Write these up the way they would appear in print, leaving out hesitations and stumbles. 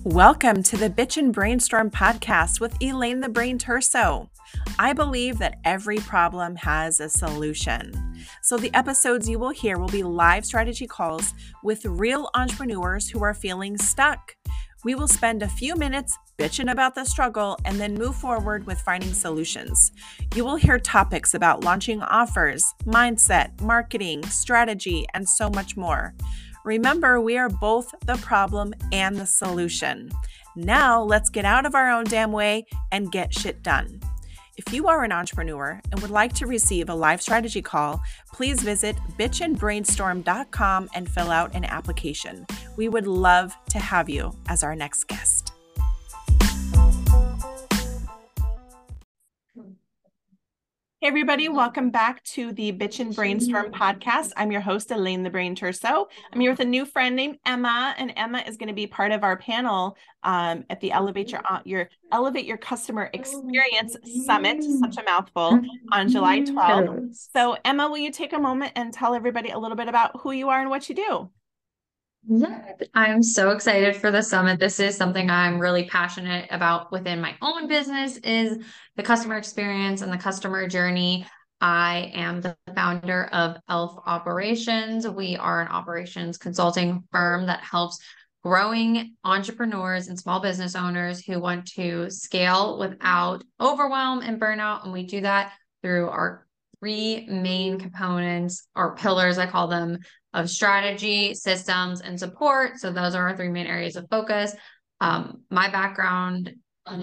Welcome to the Bitch and Brainstorm podcast with Elaine the Brain Terso. I believe that every problem has a solution. So the episodes you will hear will be live strategy calls with real entrepreneurs who are feeling stuck. We will spend a few minutes bitching about the struggle and then move forward with finding solutions. You will hear topics about launching offers, mindset, marketing, strategy, and so much more. Remember, we are both the problem and the solution. Now, let's get out of our own damn way and get shit done. If you are an entrepreneur and would like to receive a live strategy call, please visit bitchandbrainstorm.com and fill out an application. We would love to have you as our next guest. Hey everybody, welcome back to the Bitch and Brainstorm podcast. I'm your host, Elaine the Brain Terso. I'm here with a new friend named Emma, and Emma is going to be part of our panel at the Elevate Your Customer Experience Summit, such a mouthful, on July 12th. So Emma, will you take a moment and tell everybody a little bit about who you are and what you do? Yeah, I'm so excited for the summit. This is something I'm really passionate about within my own business, is the customer experience and the customer journey. I am the founder of ELF Operations. We are an operations consulting firm that helps growing entrepreneurs and small business owners who want to scale without overwhelm and burnout. And we do that through our three main components, or pillars, I call them, of strategy, systems, and support. So those are our three main areas of focus. My background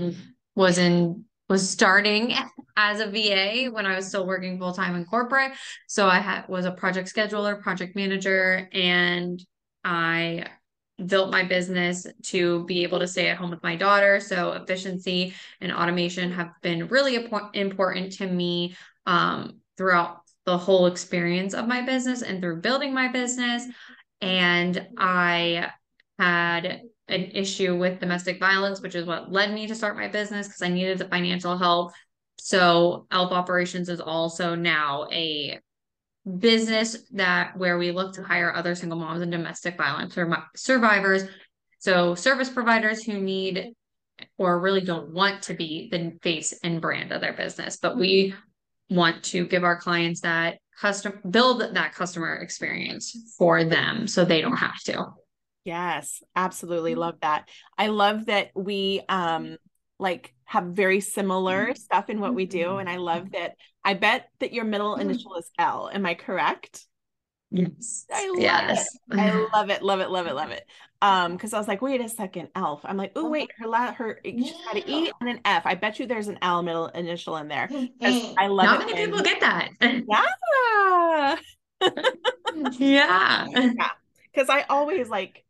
was starting as a VA when I was still working full-time in corporate. So I was a project scheduler, project manager, and I built my business to be able to stay at home with my daughter. So efficiency and automation have been really important to me throughout the whole experience of my business and through building my business. And I had an issue with domestic violence, which is what led me to start my business, because I needed the financial help. So ELF Operations is also now a business where we look to hire other single moms and domestic violence survivors. So service providers who need or really don't want to be the face and brand of their business, but we want to give our clients build that customer experience for them so they don't have to. Yes, absolutely. Love that. I love that we have very similar stuff in what we do. And I love that. I bet that your middle initial is L. Am I correct? Yes. I love it. I love it. Love it. Love it. Love it. Because I was like, wait a second, ELF. I'm like, oh wait, she's got an E and an F. I bet you there's an L middle initial in there. I love Not many people get that. Yeah. Yeah. Because I always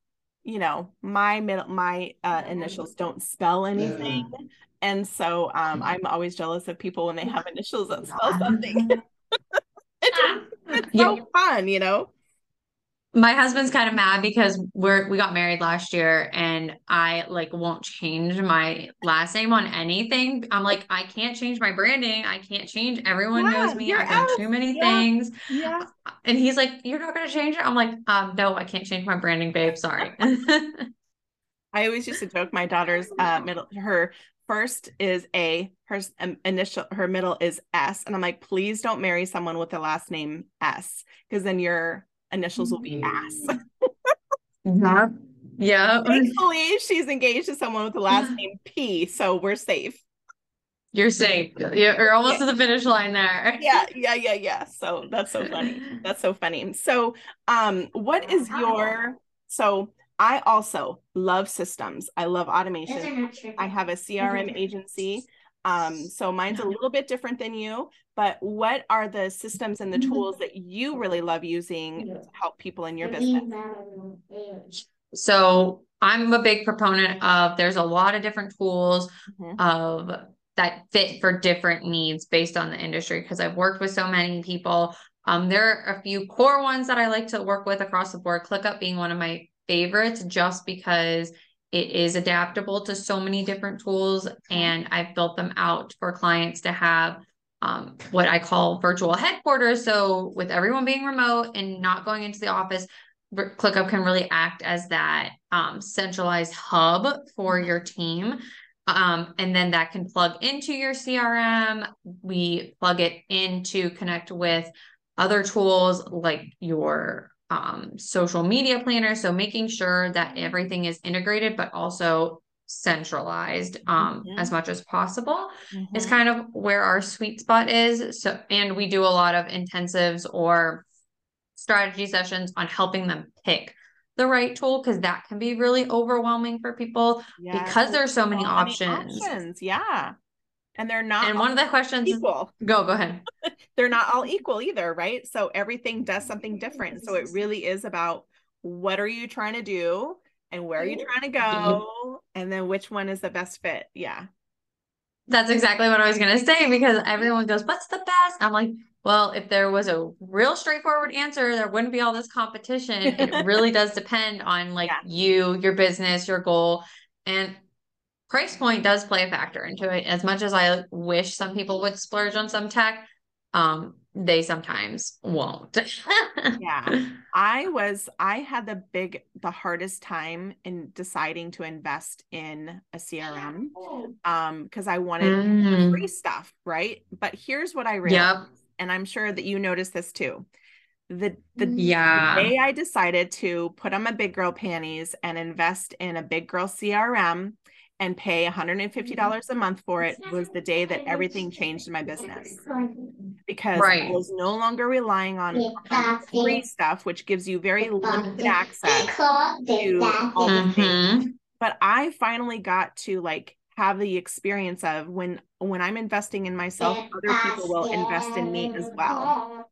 my initials don't spell anything. And so I'm always jealous of people when they have initials that spell something. It's so fun, My husband's kind of mad because we got married last year, and I won't change my last name on anything. I'm like, I can't change my branding. I can't change. Everyone knows me. I've done too many things. Yeah. And he's like, you're not going to change it? I'm like, no, I can't change my branding, babe. Sorry. I always used to joke my daughter's her first is A, her middle is S. And I'm like, please don't marry someone with the last name S, because then your initials will be ass. Yeah. Thankfully, she's engaged to someone with the last name P, so we're safe. You're safe. You're almost to the finish line there. Yeah. So that's so funny. So, so I also love systems. I love automation. I have a CRM agency. So mine's a little bit different than you, but what are the systems and the tools that you really love using to help people in your business? So I'm a big proponent of, there's a lot of different tools that fit for different needs based on the industry, because I've worked with so many people. There are a few core ones that I like to work with across the board, ClickUp being one of my favorites, just because it is adaptable to so many different tools, and I've built them out for clients to have what I call virtual headquarters. So with everyone being remote and not going into the office, ClickUp can really act as that centralized hub for your team. And then that can plug into your CRM. We plug it in to connect with other tools like your social media planner. So making sure that everything is integrated, but also centralized as much as possible is kind of where our sweet spot is. So, and we do a lot of intensives or strategy sessions on helping them pick the right tool, because that can be really overwhelming for people because there's so many options. Yeah. And they're not And one of the questions equal. Go ahead. They're not all equal either, right? So everything does something different. So it really is about what are you trying to do and where are you trying to go, and then which one is the best fit. Yeah. That's exactly what I was going to say, because everyone goes, what's the best? I'm like, well, if there was a real straightforward answer, there wouldn't be all this competition. It really does depend on like you, your business, your goal, and price point does play a factor into it. As much as I wish some people would splurge on some tech, they sometimes won't. Yeah. I had the hardest time in deciding to invest in a CRM, because I wanted the free stuff, right? But here's what I realized, and I'm sure that you noticed this too. The day I decided to put on my big girl panties and invest in a big girl CRM and pay $150 a month for it was the day that everything changed in my business, because I was no longer relying on free stuff, which gives you very limited access to all the things. But I finally got to like have the experience of when I'm investing in myself, other people will invest in me as well.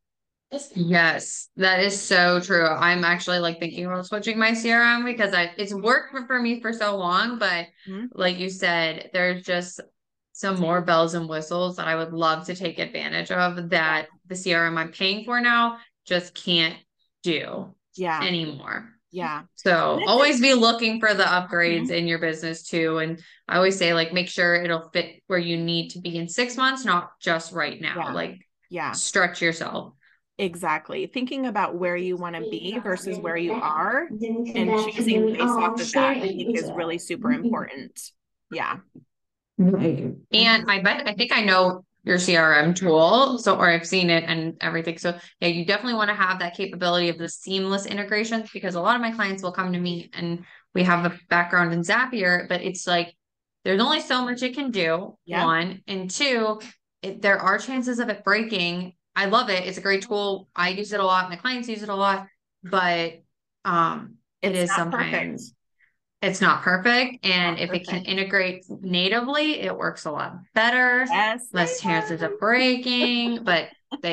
Yes, that is so true. I'm actually like thinking about switching my CRM because it's worked for me for so long, but like you said, there's just some more bells and whistles that I would love to take advantage of that the CRM I'm paying for now just can't do anymore. Yeah. So always be looking for the upgrades in your business too. And I always say like, make sure it'll fit where you need to be in 6 months, not just right now. Like stretch yourself. Exactly. Thinking about where you want to be versus where you are and choosing based off of that, I think is really super important. Yeah. And I think I know your CRM tool. So, or I've seen it and everything. So yeah, you definitely want to have that capability of the seamless integrations, because a lot of my clients will come to me and we have a background in Zapier, but it's like, there's only so much it can do, one, and two, there are chances of it breaking. I love it. It's a great tool. I use it a lot. My clients use it a lot, but it is sometimes it's not perfect. And if it can integrate natively, it works a lot better. Less chances of breaking. But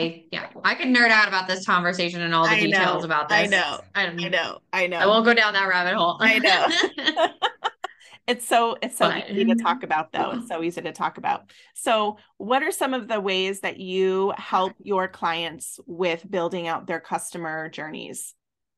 I could nerd out about this conversation and all the details about this. I know. I won't go down that rabbit hole. I know. It's so easy to talk about, though. It's so easy to talk about. So what are some of the ways that you help your clients with building out their customer journeys?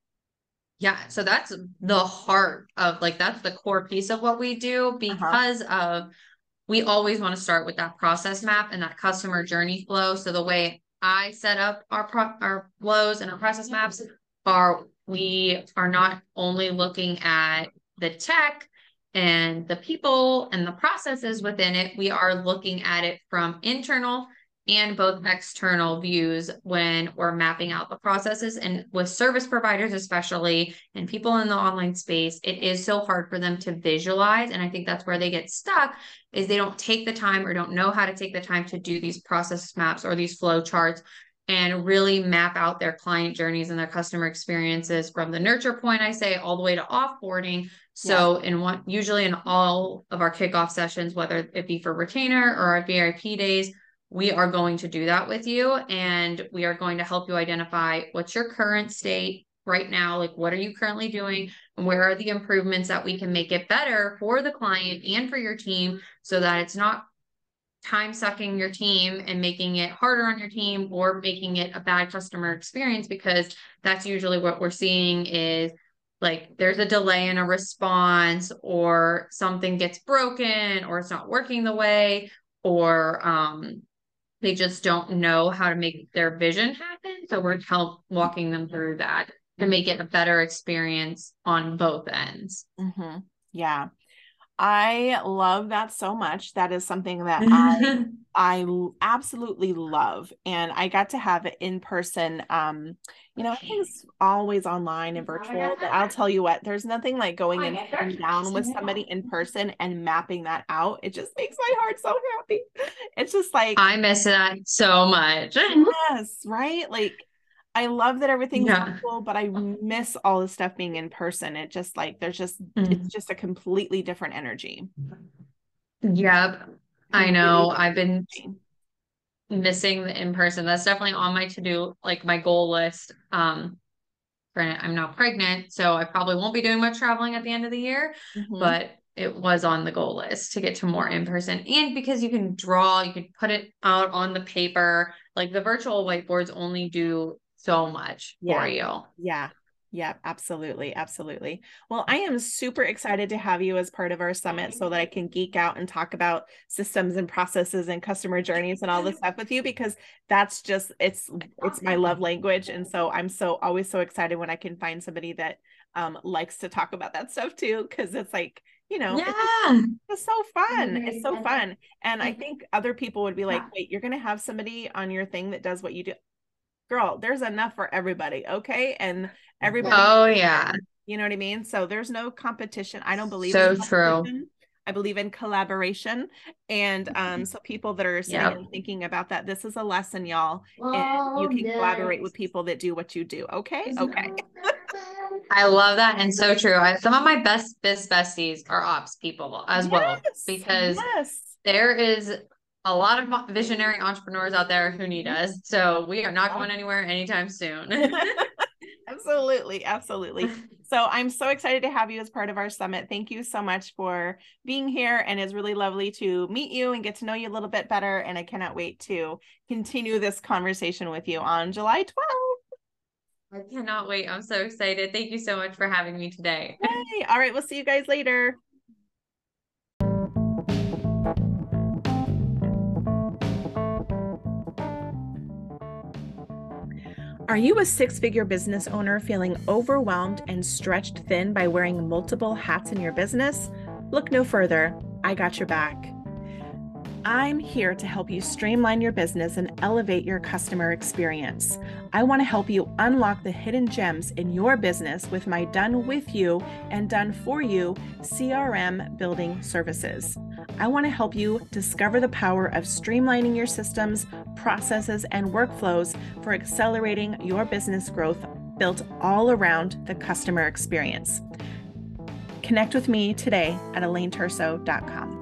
Yeah, so that's the heart of like, that's the core piece of what we do, because of we always want to start with that process map and that customer journey flow. So the way I set up our flows and our process maps we are not only looking at the tech and the people and the processes within it, we are looking at it from internal and both external views when we're mapping out the processes. And with service providers, especially, and people in the online space, it is so hard for them to visualize. And I think that's where they get stuck, is they don't take the time or don't know how to take the time to do these process maps or these flow charts and really map out their client journeys and their customer experiences from the nurture point, I say, all the way to offboarding. So usually in all of our kickoff sessions, whether it be for retainer or our VIP days, we are going to do that with you, and we are going to help you identify what's your current state right now. Like, what are you currently doing, and where are the improvements that we can make it better for the client and for your team, so that it's not time sucking your team and making it harder on your team or making it a bad customer experience, because that's usually what we're seeing is like there's a delay in a response, or something gets broken, or it's not working the way, or they just don't know how to make their vision happen. So we're walking them through that. and make it a better experience on both ends. Mm-hmm. Yeah. I love that so much. That is something that I absolutely love. And I got to have it in person. Everything's always online and virtual, but I'll tell you what, there's nothing like going and sitting down with somebody in person and mapping that out. It just makes my heart so happy. It's just like, I miss that so much. yes, right? Like, I love that everything's Yeah. virtual, but I miss all the stuff being in person. It just like, it's just a completely different energy. Yep. I Completely know. different I've been energy. missing the in-person. That's definitely on my to-do, like my goal list. Granted, I'm now pregnant, so I probably won't be doing much traveling at the end of the year, Mm-hmm. but it was on the goal list to get to more in person. And because you can draw, you can put it out on the paper. Like the virtual whiteboards only do so much for Yeah. you. Yeah. Yeah, absolutely. Absolutely. Well, I am super excited to have you as part of our summit so that I can geek out and talk about systems and processes and customer journeys and all this stuff with you, because that's just, it's my love language. And so I'm always so excited when I can find somebody that likes to talk about that stuff too. Cause it's like, Yeah. it's so fun. It's so fun. And I think other people would be like, wait, you're going to have somebody on your thing that does what you do. Girl, there's enough for everybody. Okay. And everybody, Oh, yeah. you know what I mean? So there's no competition. I don't believe in So true. competition. I believe in collaboration. And so people that are sitting Yep. and thinking about that, this is a lesson, y'all. And you can collaborate with people that do what you do. Okay. Okay. I love that and so true. Some of my best biz besties are ops people as well, Yes. because Yes. there is a lot of visionary entrepreneurs out there who need us. So we are not going anywhere anytime soon. Absolutely. Absolutely. So I'm so excited to have you as part of our summit. Thank you so much for being here. And it's really lovely to meet you and get to know you a little bit better. And I cannot wait to continue this conversation with you on July 12th. I cannot wait. I'm so excited. Thank you so much for having me today. Yay. All right. We'll see you guys later. Are you a six-figure business owner feeling overwhelmed and stretched thin by wearing multiple hats in your business? Look no further. I got your back. I'm here to help you streamline your business and elevate your customer experience. I want to help you unlock the hidden gems in your business with my done with you and done for you CRM building services. I want to help you discover the power of streamlining your systems, processes, and workflows for accelerating your business growth built all around the customer experience. Connect with me today at elaineturso.com.